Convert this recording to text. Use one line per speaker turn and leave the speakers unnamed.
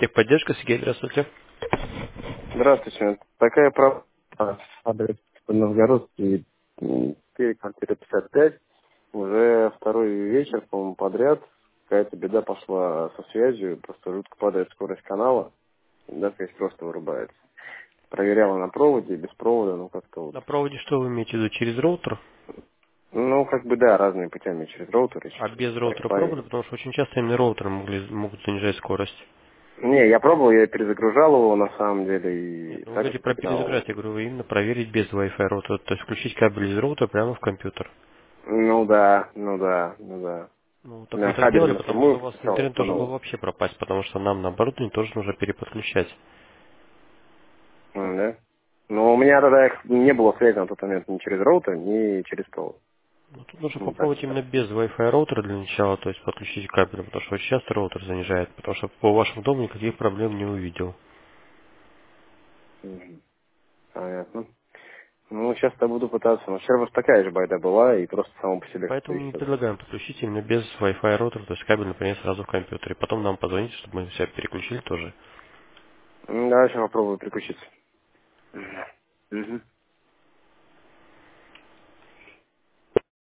Техподдержка, Сергей, здравствуйте.
Здравствуйте. Такая проблема. Адрес Новгородский, 4, квартира 55. Уже второй вечер, по-моему, подряд. Какая-то беда пошла со связью. Просто жутко падает скорость канала. Да, связь просто вырубается. Проверяла на проводе, без провода, ну как-то вот.
На проводе что вы имеете в виду? Через роутер?
Ну, как бы да, разными путями, через роутер и
А
через
без роутера пробовали?
Wi-Fi.
Потому что очень часто именно роутеры могут занижать скорость.
Не, я пробовал, я перезагружал его на самом деле
Нет,
и
ну вы
так
говорите про
стал.
перезагрузать. Я говорю, вы именно проверить без Wi-Fi роутера. То есть включить кабель из роутера прямо в компьютер.
Ну да, ну да, ну да.
Ну, так вы
На
так
кабель
делали, потому что
напрямую
у вас
подключал,
интернет должен был
установил.
вообще пропасть, потому что нам на оборудование тоже нужно переподключать.
Да? Но у меня тогда не было связи на тот момент ни через роутер, ни через провод.
Ну, тут нужно
Ну, так
попробовать
что.
именно без Wi-Fi роутера для начала, то есть подключить кабель, потому что очень часто роутер занижает, потому что по вашему дому никаких проблем не увидел.
Мгм. Понятно. Ну, сейчас-то буду пытаться. Но вчера вот такая же байда была, и просто само по себе что-то
Поэтому мы
исчезло.
предлагаем подключить именно без Wi-Fi роутера, то есть кабель, например, сразу в компьютере. Потом нам позвоните, чтобы мы себя переключили тоже.
Давай сейчас попробую переключиться. Мгм. Мгм.